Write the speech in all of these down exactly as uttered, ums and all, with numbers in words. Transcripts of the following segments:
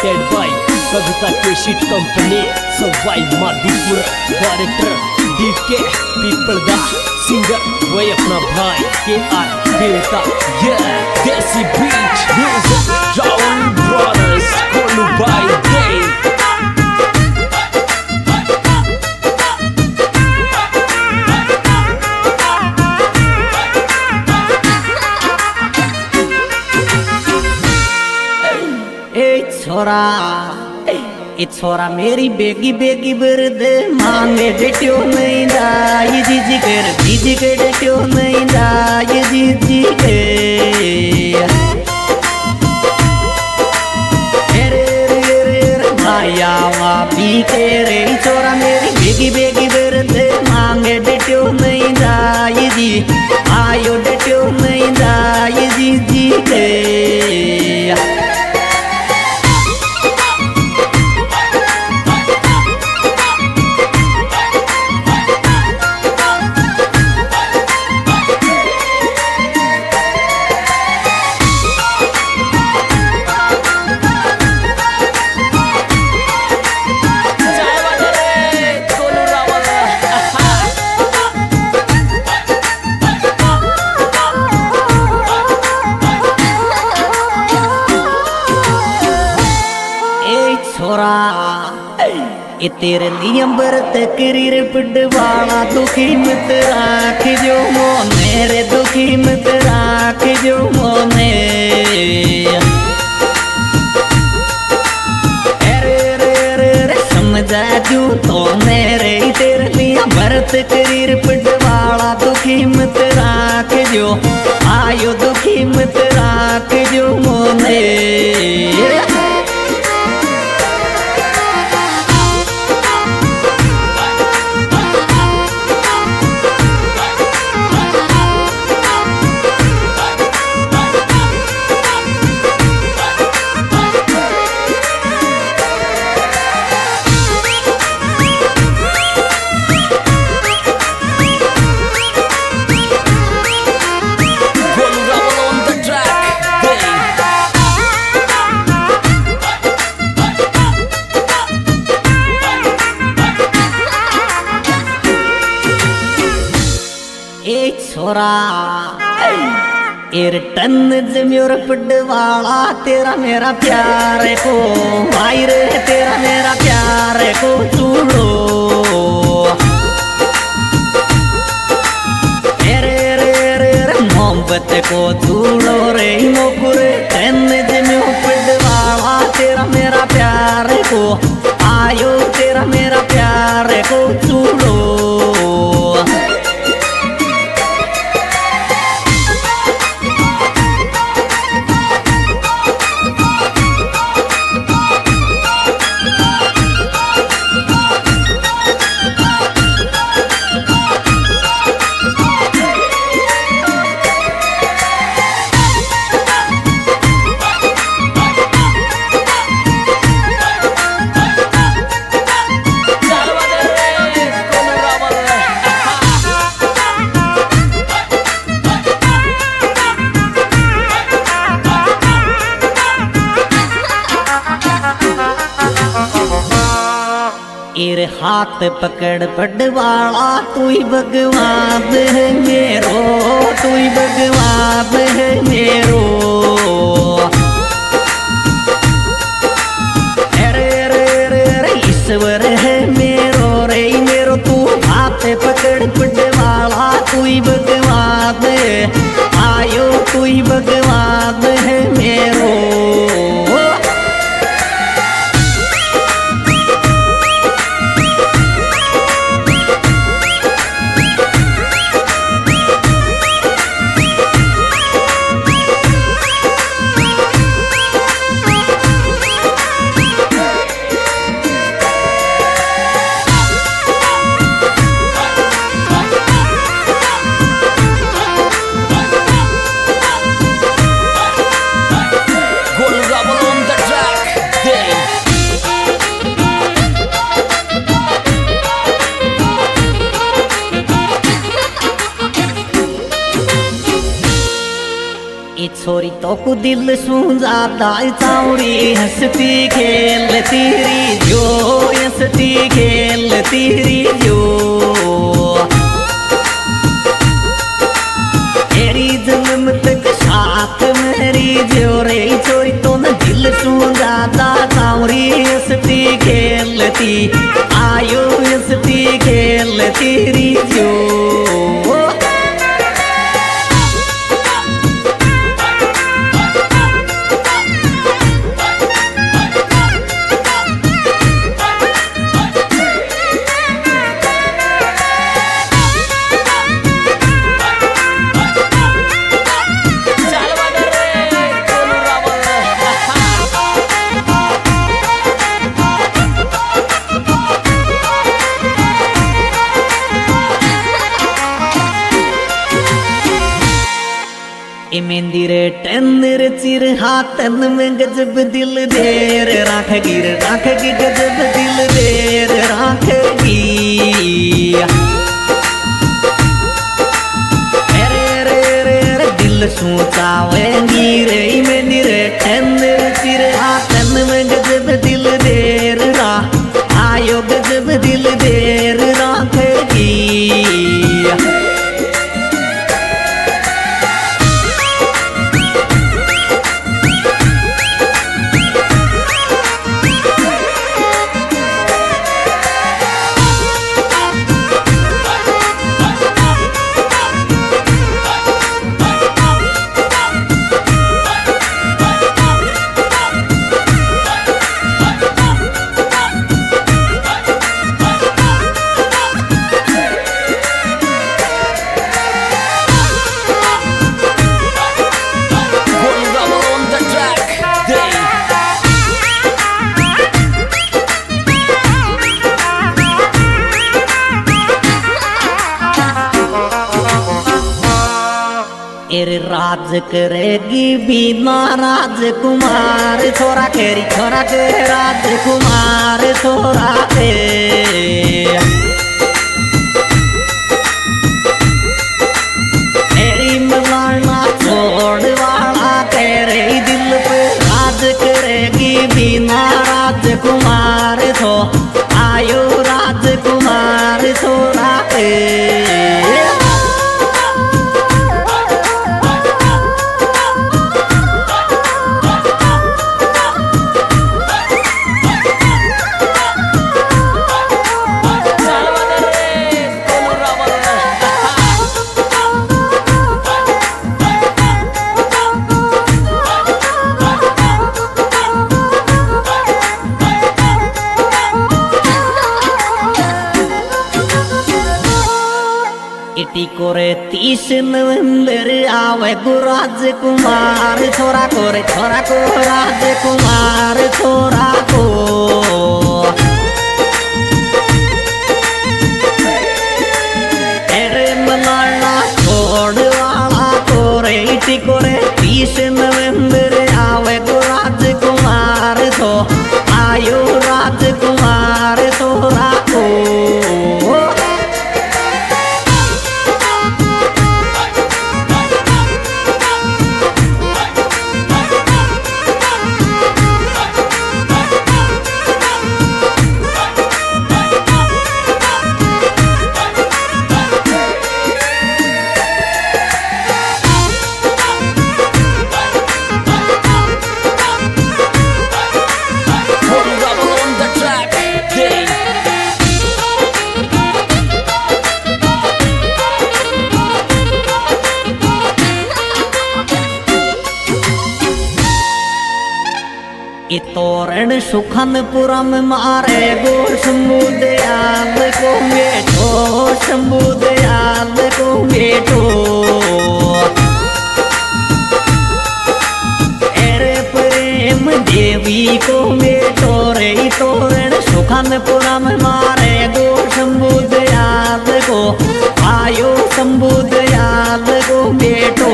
presented by Kavita Keshit Company, Savai Madhipur, Director D K Pipalda, Singer वही अपना भाई के आर देवता, yeah, Desi Beach Music, Raul Brothers, Kolu by Day. छोरा ए छोरा मेरी बेगी बेगी बर्द मांगे डेट्यो नहीं दा ये जीजी कर जीजी कर डेट्यो नहीं दा ये जीजी के रे रे रे माया वा पी के रे छोरा मेरी बेगी बेगी बर्द मांगे डेट्यो नहीं दा ये जी आयो डेट्यो नहीं दा ये जीजी के ए तेरे लिए बरत करीर पिडवाना दुखी मत राख जो मोने रे दुखी मत राख जो मोने रे रे रे रे समझा जू तो मेरे तेरे लिए बरत करीर पिडवाना दुखी मत राख जो आयो दुखी मत राख जो मोने छोरा एर टन जम्योर पडवाला तेरा मेरा प्यार को भाई रे तेरा मेरा प्यार को चूड़ो रे रे रे रे मोहब्बत को चूड़ो रे मोकुर टन जम्योर पडवाला तेरा मेरा प्यार को आयो तेरा मेरा प्यार को चूड़ो एर हाथ पकड़ पडवाला तू ही भगवान है मेरो तू ही भगवान है मेरो रे रे रे रे ईश्वर है मेरो रे मेरो तू हाथ पकड़ पडवाला तू ही भगवान है आयो तू ही भगवान है मेरो छोरी तो को दिल सूंजाता चावड़ी हंसती खेलती री जो हंसती खेलती री जो तेरी जन्म तक साथ मेरी जो रे छोरी तो न दिल सूंजाता चावड़ी हंसती खेलती आयो हंसती खेलती री जो मेहंदीरे टन्नर चिर हाथन में गजब दिल देर राखगी राखगी गजब दिल देर राखगी रे रे रे रे दिल सोचावेंगी रे मेहंदीरे टन्नर चिर हाथन में गजब दिल देर रा आयो गजब दिल देर राखगी राज करेगी बीना राजकुमार छोरा केरी छोरा के राजकुमार छोरा के तेरी मलाना छोड़ वाला तेरे दिल पे राज करेगी बीना राजकुमार छो आयो राजकुमार छोरा के कोरे तीस नवंबर आवे गो राजकुमार छोरा कोरे छोरा को राजकुमार छोरा को तेरे मलाना छोड़ वाला कोरे इटी कोरे तीस नवंबर आवे गो राजकुमार छो आयो राजकुमार छोरा को तोरण सुखनपुरम मारे गो शंभुदयाल को बेटो शंभुदयाल को बेटो तेरे प्रेम देवी को बेटो रे तोरण सुखनपुरम मारे गो शंभुदयाल को आयो शंभुदयाल को बेटो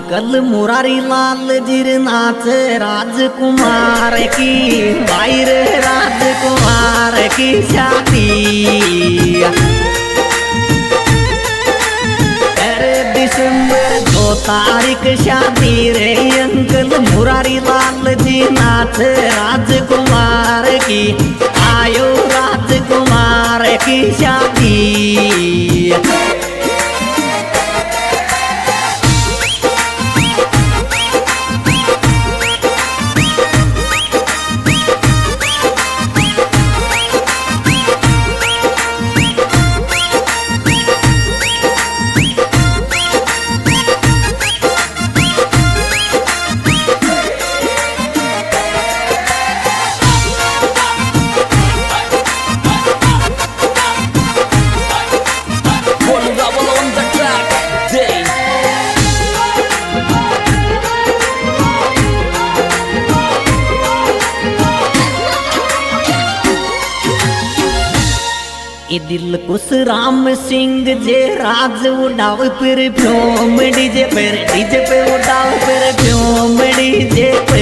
अंकल मुरारी लाल जीरनाथ राजकुमार की भाई रे राजकुमार की शादी। अरे दिसंबर दो तारीख शादी रे अंकल मुरारी लाल जी नाथ राजकुमार की, आयो राजकुमार की शादी। ये दिल कुछ राम सिंह जे राज उड़ाव फिर फ्योम डीजे पर, डीजे पे उड़ाव फिर फ्योम डीजे पे।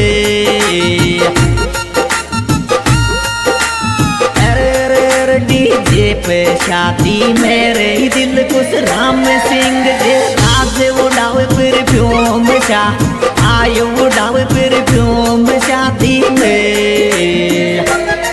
अरे रे रे डीजे पे शादी मेरे दिल कुछ राम सिंह जे राज उड़ाव फिर फ्योम शा, आयो उड़ाव फिर फ्योम शादी में।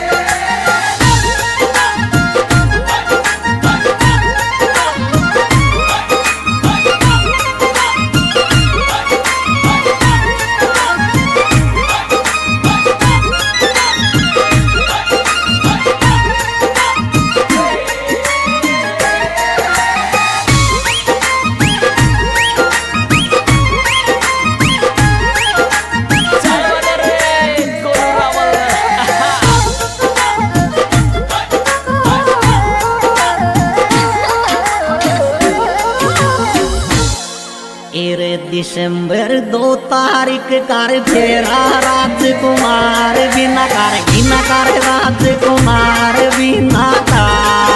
दिसंबर दो तारीख कर फेरा राजकुमार बिना कर, बिना कर राजकुमार बिना का।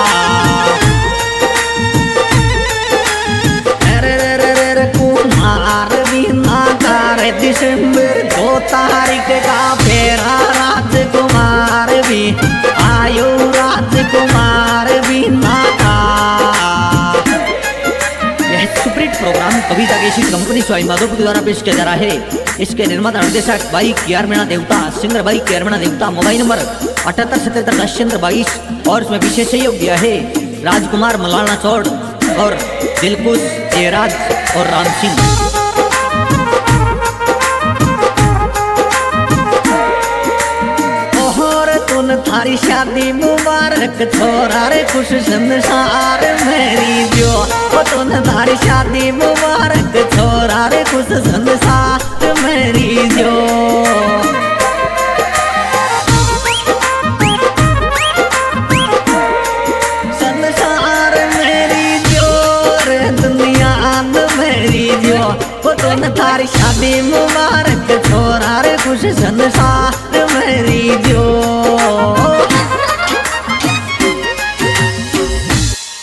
अरे कुमार बिना कर दिसंबर दो तारीख का फेरा राजकुमार भी, आयो राजकुमार बिना का। प्रोग्राम कविता केसी कंपनी स्वाई माधोपुर द्वारा पेश किया जा रहा है। इसके निर्माता निर्देशक भाई केआर मीणा देवता, सिंगर भाई केआर मीणा देवता। मोबाइल नंबर अठहत्तर सतहत्तर दस चंद्र बाईस। और इसमें विशेष सहयोग दिया है राजकुमार मलाना चौड़ और दिलकुश जयराज और राम सिंह। थारी शादी मुबारक छोरा रे खुश संसार मेरी जो, तुन थारी शादी मुबारक छोरा रे खुश संसार मेरी जो। संसार मेरी जो रे दुनिया मेरी जो, तुन थारी शादी मुबारक छोरा रे खुश संसार मेरी जो।